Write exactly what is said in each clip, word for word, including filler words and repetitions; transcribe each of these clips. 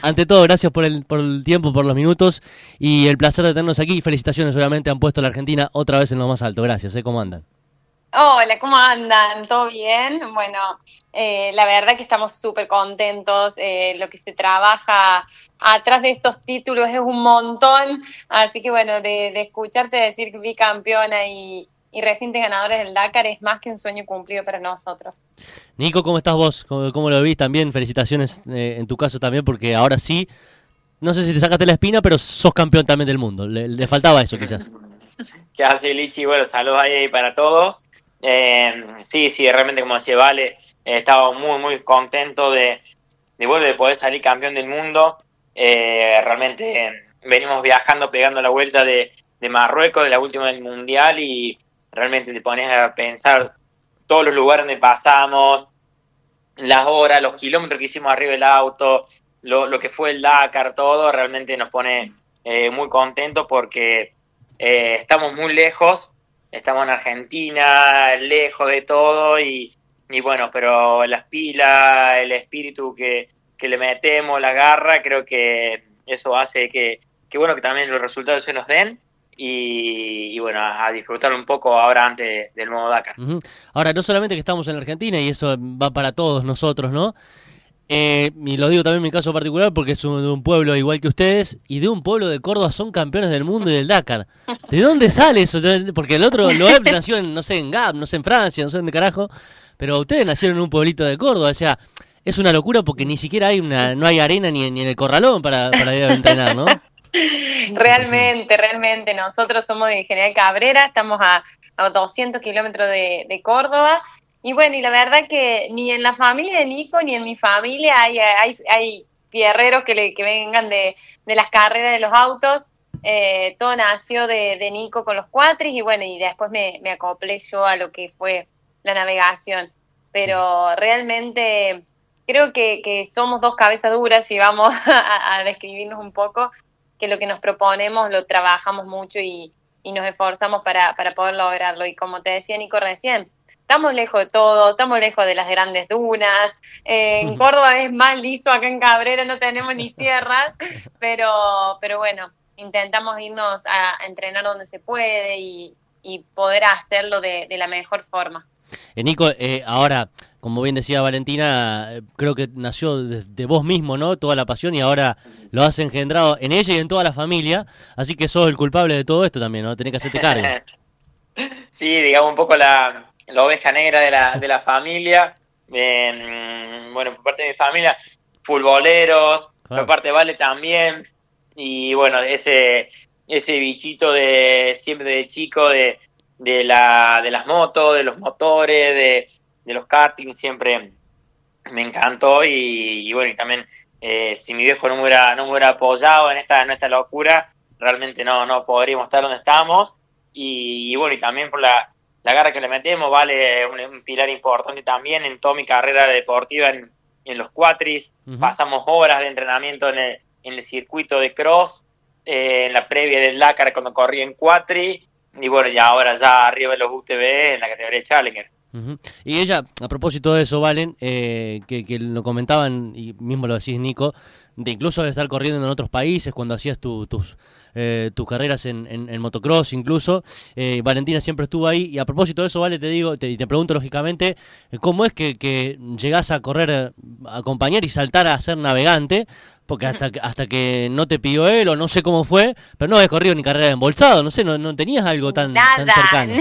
Ante todo, gracias por el, por el tiempo, por los minutos y el placer de tenernos aquí. Felicitaciones, obviamente, han puesto a la Argentina otra vez en lo más alto. Gracias, ¿eh? ¿Cómo andan? Hola, ¿cómo andan? ¿Todo bien? Bueno, eh, la verdad que estamos súper contentos. Eh, lo que se trabaja atrás de estos títulos es un montón. Así que bueno, de, de escucharte decir bicampeona y, y recientes ganadores del Dakar es más que un sueño cumplido para nosotros. Nico, ¿cómo estás vos? ¿Cómo, cómo lo vís? También felicitaciones eh, en tu caso también, porque ahora sí, no sé si te sacaste la espina, pero sos campeón también del mundo. Le, le faltaba eso quizás. ¿Qué hace Lichi? Bueno, saludos ahí para todos. Eh, sí, sí, realmente como decía Vale, eh, estaba muy, muy contento de, de, bueno, de poder salir campeón del mundo. Eh, realmente eh, venimos viajando, pegando la vuelta de, de Marruecos, de la última del Mundial, y realmente te pones a pensar todos los lugares donde pasamos, las horas, los kilómetros que hicimos arriba del auto, lo, lo que fue el Dakar, todo, realmente nos pone eh, muy contentos porque eh, estamos muy lejos, estamos en Argentina, lejos de todo, y, y bueno, pero las pilas, el espíritu que, que le metemos, la garra, creo que eso hace que, que bueno, que también los resultados se nos den. Y, y bueno, a, a disfrutar un poco ahora antes del nuevo Dakar. Uh-huh. Ahora, no solamente que estamos en Argentina, y eso va para todos nosotros, ¿no? Eh, y lo digo también en mi caso particular porque es un, de un pueblo igual que ustedes, y de un pueblo de Córdoba son campeones del mundo y del Dakar. ¿De dónde sale eso? Porque el otro, Loeb nació en, no sé, en Gap, no sé, en Francia, no sé dónde carajo, pero ustedes nacieron en un pueblito de Córdoba, o sea, es una locura porque ni siquiera hay una, no hay arena ni, ni en el corralón para, para ir a entrenar, ¿no? Realmente, realmente. Nosotros somos de General Cabrera, estamos a, a doscientos kilómetros de, de Córdoba. Y bueno, y la verdad que ni en la familia de Nico ni en mi familia hay, hay, hay fierreros que, le, que vengan de, de las carreras de los autos. Eh, todo nació de, de Nico con los cuatris y bueno, y después me, me acoplé yo a lo que fue la navegación. Pero realmente creo que, que somos dos cabezas duras y vamos a, a describirnos un poco, que lo que nos proponemos lo trabajamos mucho y, y nos esforzamos para, para poder lograrlo. Y como te decía Nico recién, estamos lejos de todo, estamos lejos de las grandes dunas, eh, en Córdoba es más liso, acá en Cabrera no tenemos ni sierras, pero, pero bueno, intentamos irnos a, a entrenar donde se puede y, y poder hacerlo de, de la mejor forma. Eh, Nico, eh, ahora, como bien decía Valentina, eh, creo que nació de, de vos mismo, ¿no? Toda la pasión, y ahora lo has engendrado en ella y en toda la familia, así que sos el culpable de todo esto también, ¿no? Tenés que hacerte cargo. Sí, digamos un poco la, la oveja negra de la, de la familia. Eh, bueno, por parte de mi familia, futboleros, Claro. por parte de Vale también. Y bueno, ese, ese bichito de siempre de chico de, de, la, de las motos, de los motores, de, de los karting, siempre me encantó. Y, y bueno, y también eh, si mi viejo no me hubiera, no me hubiera apoyado en esta, en esta locura, realmente no, no podríamos estar donde estamos. Y, y bueno, y también por la, la garra que le metemos, Vale, un, un pilar importante también en toda mi carrera deportiva en, en los cuatris. Uh-huh. Pasamos horas de entrenamiento en el, en el circuito de cross, eh, en la previa del Dakar cuando corrí en cuatri, y bueno, ya ahora ya arriba de los U T V en la categoría Challenger. Uh-huh. Y ella, a propósito de eso, Valen, eh, que, que lo comentaban, y mismo lo decís, Nico, de incluso de estar corriendo en otros países cuando hacías tu, tus eh, tus carreras en, en, en motocross incluso, eh, Valentina siempre estuvo ahí, y a propósito de eso, Vale, te digo, te, te pregunto lógicamente, ¿cómo es que, que llegás a correr, a acompañar y saltar a ser navegante? Porque hasta, hasta que no te pidió él, o no sé cómo fue, pero no habías corrido ni carrera de embolsado, no sé, no, no tenías algo tan, nada. tan cercano.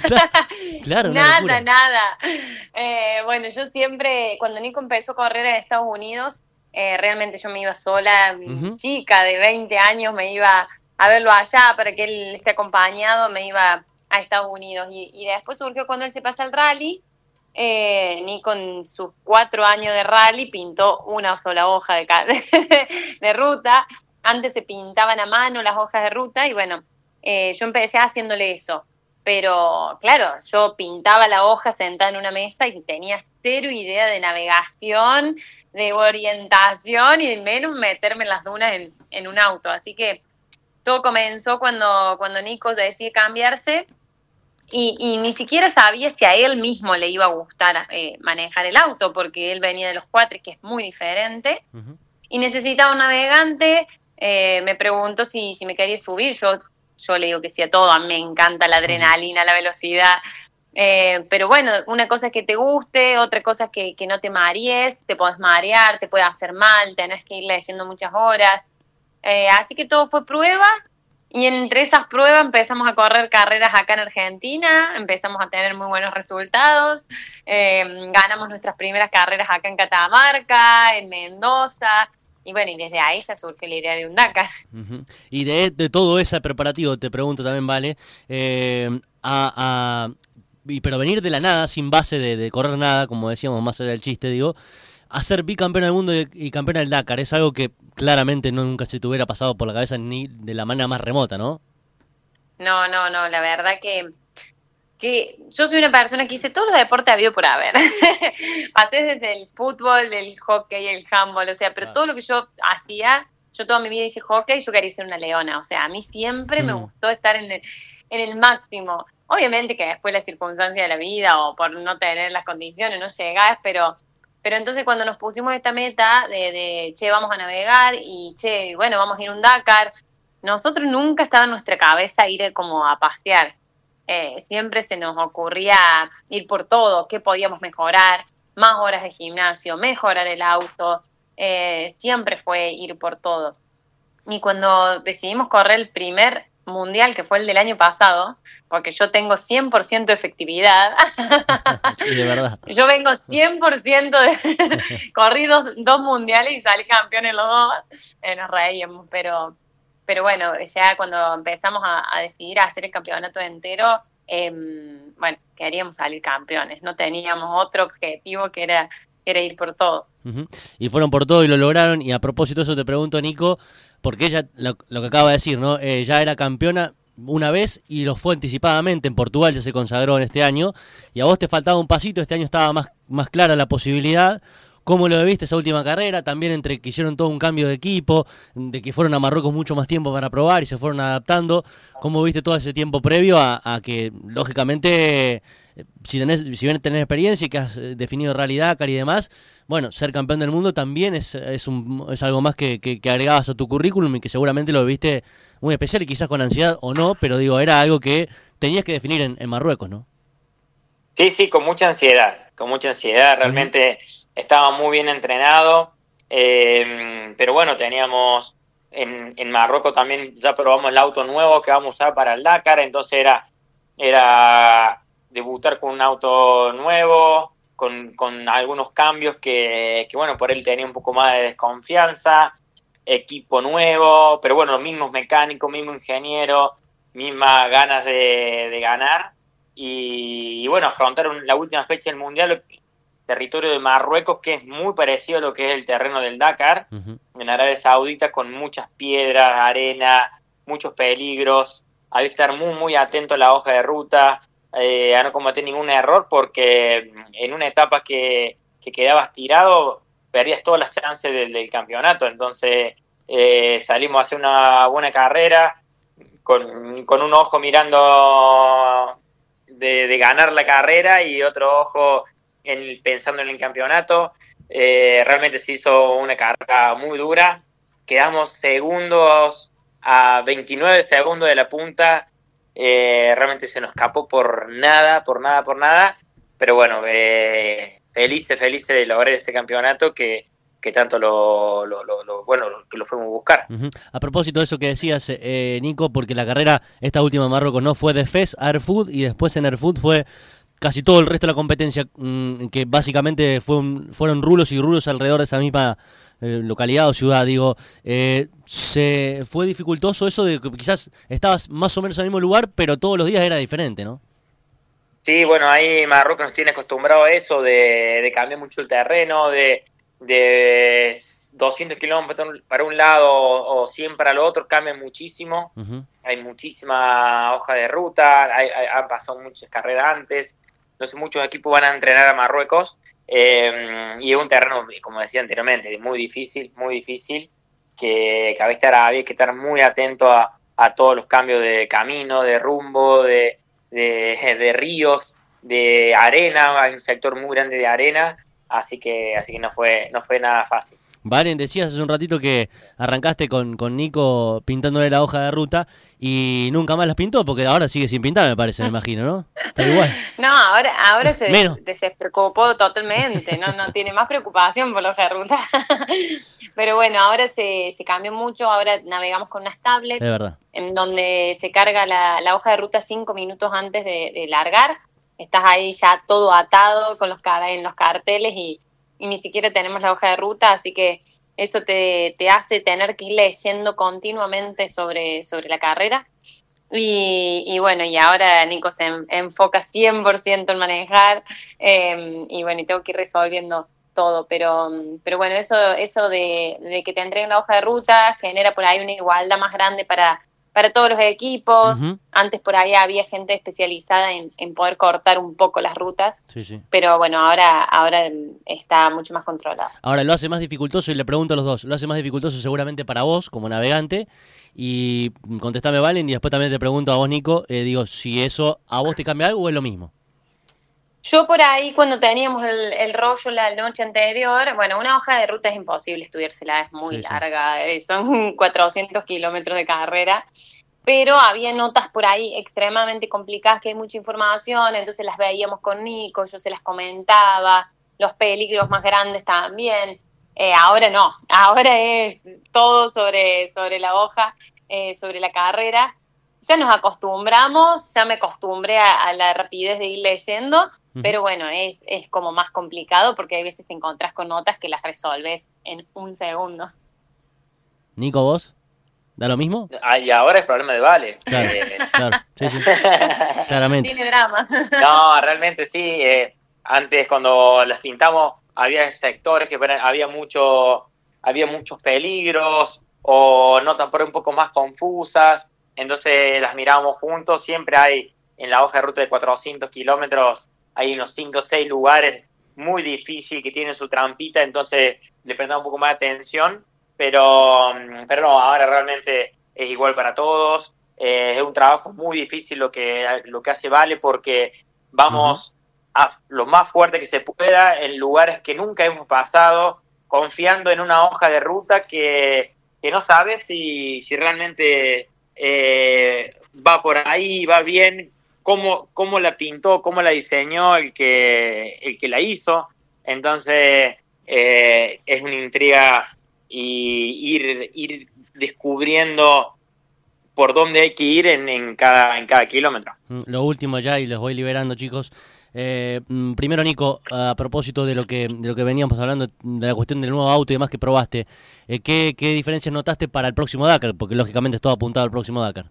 Claro, nada, locura. nada. Eh, bueno, yo siempre, cuando Nico empezó a correr en Estados Unidos, eh, realmente yo me iba sola, uh-huh. chica de veinte años, me iba a verlo allá para que él esté acompañado, me iba a Estados Unidos. Y, y después surgió cuando él se pasa al rally, eh, Nico en sus cuatro años de rally pintó una sola hoja de, de, de ruta. Antes se pintaban a mano las hojas de ruta y bueno, eh, yo empecé haciéndole eso. Pero claro, yo pintaba la hoja sentada en una mesa y tenía cero idea de navegación, de orientación y de menos meterme en las dunas en, en un auto. Así que todo comenzó cuando, cuando Nico decidió cambiarse y, y ni siquiera sabía si a él mismo le iba a gustar eh, manejar el auto, porque él venía de los cuatris, que es muy diferente. Uh-huh. y necesitaba un navegante, eh, me preguntó si, si me quería subir, yo, yo le digo que sí a todo, a mí me encanta la adrenalina, la velocidad, eh, pero bueno, una cosa es que te guste, otra cosa es que, que no te marees, te podés marear, te puede hacer mal, tenés que ir leyendo muchas horas, eh, así que todo fue prueba. Y entre esas pruebas empezamos a correr carreras acá en Argentina, empezamos a tener muy buenos resultados, eh, ganamos nuestras primeras carreras acá en Catamarca, en Mendoza, y bueno, y desde ahí ya surge la idea de un Dakar. Uh-huh. Y de, de todo ese preparativo, te pregunto también, Vale, eh, a, a, y, pero venir de la nada, sin base de, de correr nada, como decíamos, más allá del chiste, digo, a ser bicampeona del mundo y, y campeona del Dakar, es algo que claramente no nunca se te hubiera pasado por la cabeza ni de la manera más remota, ¿no? No, no, no, la verdad que, que yo soy una persona que hice todos los deportes habido por haber. Pasé desde el fútbol, el hockey, el handball, o sea, pero todo lo que yo hacía, yo toda mi vida hice hockey y yo quería ser una leona, o sea, a mí siempre mm. me gustó estar en el, en el máximo. Obviamente que después las circunstancias de la vida o por no tener las condiciones no llegás, pero... Pero entonces cuando nos pusimos esta meta de, de, che, vamos a navegar y, che, bueno, vamos a ir a un Dakar, nosotros nunca estaba en nuestra cabeza ir como a pasear. Eh, siempre se nos ocurría ir por todo, qué podíamos mejorar, más horas de gimnasio, mejorar el auto, eh, siempre fue ir por todo. Y cuando decidimos correr el primer mundial, que fue el del año pasado, porque yo tengo cien por ciento de efectividad. Sí, de verdad. Yo vengo cien por ciento de... Corrí dos, dos mundiales y salí campeón en los dos. Eh, nos reíamos, pero, pero bueno, ya cuando empezamos a, a decidir hacer el campeonato entero, eh, bueno, queríamos salir campeones. No teníamos otro objetivo que era, que era ir por todo. Uh-huh. Y fueron por todo y lo lograron. Y a propósito de eso te pregunto, Nico, porque ella, lo, lo que acaba de decir, ¿no? Eh, ya era campeona una vez y lo fue anticipadamente. En Portugal ya se consagró en este año. Y a vos te faltaba un pasito, este año estaba más, más clara la posibilidad. ¿Cómo lo viste esa última carrera? También entre que hicieron todo un cambio de equipo, de que fueron a Marruecos mucho más tiempo para probar y se fueron adaptando. ¿Cómo viste todo ese tiempo previo a, a que, lógicamente, si, tenés, si bien tenés experiencia y que has definido Rally Dakar y demás, bueno, ser campeón del mundo también es, es, un, es algo más que, que, que agregabas a tu currículum y que seguramente lo viste muy especial y quizás con ansiedad o no, pero digo, era algo que tenías que definir en, en Marruecos, ¿no? Sí, sí, con mucha ansiedad, con mucha ansiedad, realmente uh-huh. Estaba muy bien entrenado, eh, pero bueno, teníamos en, en Marruecos también, ya probamos el auto nuevo que vamos a usar para el Dakar, entonces era, era debutar con un auto nuevo, con, con algunos cambios que, que, bueno, por él tenía un poco más de desconfianza, equipo nuevo, pero bueno, los mismos mecánicos, mismo ingeniero, mismas ganas de, de ganar. Y, y bueno, afrontaron la última fecha del Mundial, territorio de Marruecos, que es muy parecido a lo que es el terreno del Dakar, uh-huh. en Arabia Saudita, con muchas piedras, arena, muchos peligros. Hay que estar muy, muy atento a la hoja de ruta, eh, a no cometer ningún error, porque en una etapa que, que quedabas tirado, perdías todas las chances del, del campeonato. Entonces eh, salimos a hacer una buena carrera, con, con un ojo mirando... De, de ganar la carrera y otro ojo en, pensando en el campeonato. Eh, realmente se hizo una carrera muy dura. Quedamos segundos a veintinueve segundos de la punta. Eh, realmente se nos escapó por nada, por nada, por nada. Pero bueno, eh, felices, felices de lograr ese campeonato que, que tanto lo, lo, lo, lo bueno que lo fuimos a buscar. Uh-huh. A propósito de eso que decías, eh, Nico, porque la carrera, esta última en Marruecos, no fue de F E S a Airfood y después en Airfood fue casi todo el resto de la competencia, mmm, que básicamente fue un, fueron rulos y rulos alrededor de esa misma eh, localidad o ciudad. Digo, eh, se fue dificultoso eso de que quizás estabas más o menos en el mismo lugar, pero todos los días era diferente, ¿no? Sí, bueno, ahí Marruecos nos tiene acostumbrado a eso, de, de cambiar mucho el terreno, de de doscientos kilómetros para un lado o cien para el otro, cambia muchísimo. Uh-huh. Hay muchísima hoja de ruta, hay, hay, han pasado muchas carreras antes, entonces muchos equipos van a entrenar a Marruecos, eh, y es un terreno, como decía anteriormente, muy difícil, muy difícil, que, que había, que estar, había que estar muy atento a, a todos los cambios de camino, de rumbo, de, de, de ríos, de arena. Hay un sector muy grande de arena. Así que así que no fue no fue nada fácil. Valen, decías hace un ratito que arrancaste con, con Nico pintándole la hoja de ruta y nunca más las pintó, porque ahora sigue sin pintar, me parece, me imagino, ¿no? Está igual. No, ahora, ahora se Menos. des- despreocupó totalmente, no, no tiene más preocupación por la hoja de ruta. Pero bueno, ahora se, se cambió mucho, ahora navegamos con unas Es tablets verdad. en donde se carga la, la hoja de ruta cinco minutos antes de, de largar. Estás ahí ya todo atado con los car- en los carteles y, y ni siquiera tenemos la hoja de ruta, así que eso te, te hace tener que ir leyendo continuamente sobre, sobre la carrera. Y, y bueno, y ahora Nico se en- enfoca cien por ciento en manejar, eh, y bueno, y tengo que ir resolviendo todo, pero pero bueno, eso eso de, de que te entreguen la hoja de ruta genera por ahí una igualdad más grande para, para todos los equipos. Ujú. Antes por ahí había gente especializada en, en poder cortar un poco las rutas, Sí, sí. pero bueno, ahora, ahora está mucho más controlado. Ahora lo hace más dificultoso y le pregunto a los dos, lo hace más dificultoso seguramente para vos como navegante y contestame Valen y después también te pregunto a vos Nico, eh, digo, si eso a vos te cambia algo o es lo mismo. Yo por ahí cuando teníamos el, el rollo la noche anterior, bueno, una hoja de ruta es imposible estudiársela, es muy Sí, sí. larga, eh, son cuatrocientos kilómetros de carrera, pero había notas por ahí extremadamente complicadas que hay mucha información, entonces las veíamos con Nico, yo se las comentaba, los peligros más grandes también. Eh, ahora no, ahora es todo sobre, sobre la hoja, eh, sobre la carrera. Ya nos acostumbramos, ya me acostumbré a, a la rapidez de ir leyendo, Ujú. pero bueno, es, es como más complicado porque hay veces te encontrás con notas que las resolves en un segundo. Nico, vos, ¿da lo mismo? Ah, y ahora es problema de Vale. Claro, Eh, claro, sí, sí, claramente. Tiene drama. No, realmente sí. eh, antes cuando las pintamos había sectores que pare- había mucho, había muchos peligros o notas por ahí un poco más confusas. Entonces las mirábamos juntos. Siempre hay en la hoja de ruta de cuatrocientos kilómetros hay unos cinco o seis lugares muy difíciles que tienen su trampita. Entonces le prestamos un poco más de atención. Pero, mm, pero no, ahora realmente es igual para todos. Eh, es un trabajo muy difícil lo que, lo que hace Vale porque vamos a lo más fuerte que se pueda en lugares que nunca hemos pasado, confiando en una hoja de ruta que, que no sabes si, si realmente eh, va por ahí, va bien, cómo, cómo la pintó, cómo la diseñó el que, el que la hizo. Entonces eh, es una intriga y ir, ir descubriendo por dónde hay que ir en, en, cada, en cada kilómetro. Mm, Lo último ya y los voy liberando, chicos. Eh, mm, primero, Nico, a propósito de lo que de lo que veníamos hablando, de la cuestión del nuevo auto y demás que probaste, eh, ¿qué, ¿qué diferencias notaste para el próximo Dakar? Porque lógicamente es todo apuntado al próximo Dakar.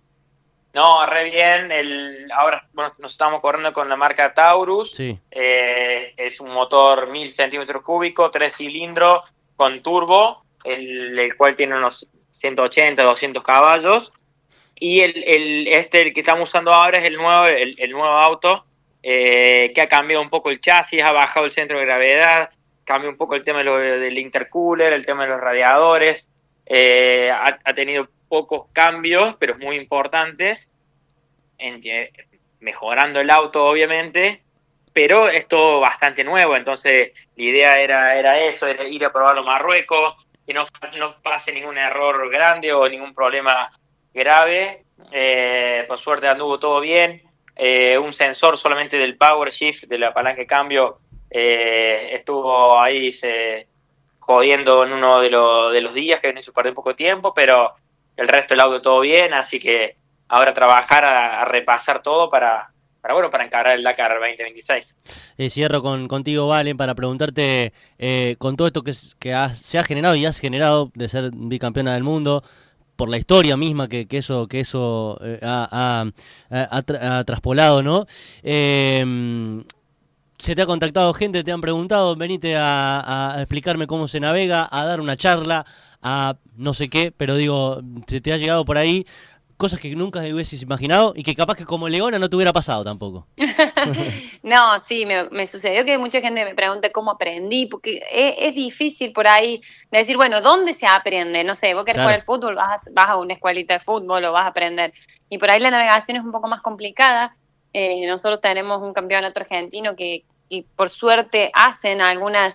No, re bien. El, ahora bueno, nos estamos corriendo con la marca Taurus. Sí. Eh, es un motor mil centímetros cúbicos, tres cilindros con turbo, el, el cual tiene unos ciento ochenta, doscientos caballos. Y el, el este el que estamos usando ahora es el nuevo, el, el nuevo auto, eh, que ha cambiado un poco el chasis, ha bajado el centro de gravedad, cambió un poco el tema de lo, del intercooler, el tema de los radiadores. Eh, ha, ha tenido pocos cambios, pero muy importantes, en, eh, mejorando el auto obviamente, pero es todo bastante nuevo. Entonces la idea era, era eso, era ir a probarlo a Marruecos, que no, no pase ningún error grande o ningún problema grave. Eh, por suerte anduvo todo bien. Eh, un sensor solamente del power shift, de la palanca de cambio, eh, estuvo ahí se, jodiendo en uno de, lo, de los días, que se perdió un poco de tiempo, pero el resto del auto todo bien, así que ahora trabajar a, a repasar todo para, para bueno para encarar el Dakar veinte veintiséis. Eh, cierro con contigo, Valen, para preguntarte, eh, con todo esto que, es- que has- se ha generado y has generado de ser bicampeona del mundo, por la historia misma que, que eso que eso eh, ha, ha- ha tra- ha traspolado, ¿no? Eh, ¿Se te ha contactado gente, te han preguntado, venite a, a explicarme cómo se navega, a dar una charla, a no sé qué, pero digo, se te ha llegado por ahí cosas que nunca hubieses imaginado y que capaz que como Leona no te hubiera pasado tampoco? No, sí, me, me sucedió que mucha gente me pregunta cómo aprendí, porque es, es difícil por ahí decir, bueno, ¿dónde se aprende? No sé, vos querés Claro. jugar al fútbol, vas a, vas a una escuelita de fútbol o vas a aprender. Y por ahí la navegación es un poco más complicada. Eh, nosotros tenemos un campeonato argentino que, que por suerte hacen algunas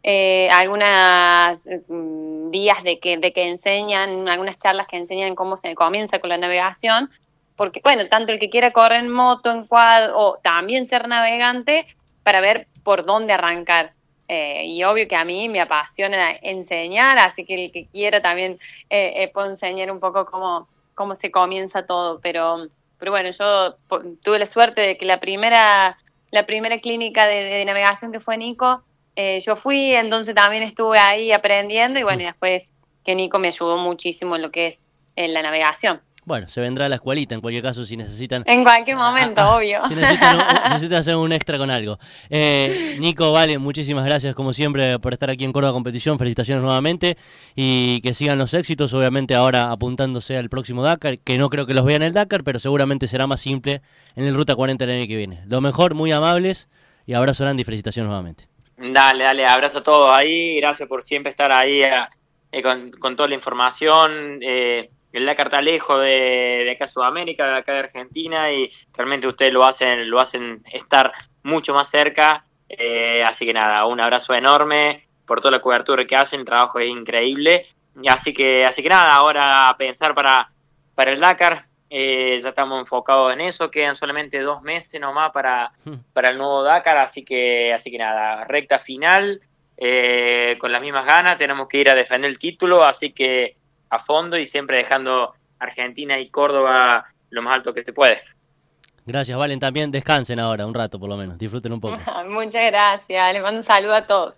eh, algunos días de que, de que enseñan, algunas charlas que enseñan cómo se comienza con la navegación, porque, bueno, tanto el que quiera correr en moto, en quad, o también ser navegante, para ver por dónde arrancar. Eh, y obvio que a mí me apasiona enseñar, así que el que quiera también eh, eh, puedo enseñar un poco cómo, cómo se comienza todo, pero, pero bueno, yo tuve la suerte de que la primera, la primera clínica de, de navegación que fue Nico, eh, yo fui, entonces también estuve ahí aprendiendo, y bueno, y después que Nico me ayudó muchísimo en lo que es en la navegación. Bueno, se vendrá a la escuelita en cualquier caso si necesitan... En cualquier momento, ah, obvio. Si necesitan, un, si necesitan hacer un extra con algo. Eh, Nico, Vale, muchísimas gracias como siempre por estar aquí en Córdoba Competición. Felicitaciones nuevamente y que sigan los éxitos. Obviamente ahora apuntándose al próximo Dakar, que no creo que los vean en el Dakar, pero seguramente será más simple en el Ruta cuarenta el año que viene. Lo mejor, muy amables y abrazo grande y felicitaciones nuevamente. Dale, dale, abrazo a todos ahí. Gracias por siempre estar ahí eh, con, con toda la información. Eh, El Dakar está lejos de, de acá Sudamérica, de acá de Argentina, y realmente ustedes lo hacen lo hacen estar mucho más cerca. Eh, así que nada, un abrazo enorme por toda la cobertura que hacen, el trabajo es increíble. Así que así que nada, ahora a pensar para, para el Dakar. Eh, ya estamos enfocados en eso, quedan solamente dos meses nomás para, para el nuevo Dakar, así que, así que nada, recta final, eh, con las mismas ganas, tenemos que ir a defender el título, así que a fondo y siempre dejando Argentina y Córdoba lo más alto que se puede. Gracias, Valen, también descansen ahora un rato por lo menos, disfruten un poco. Muchas gracias, les mando un saludo a todos.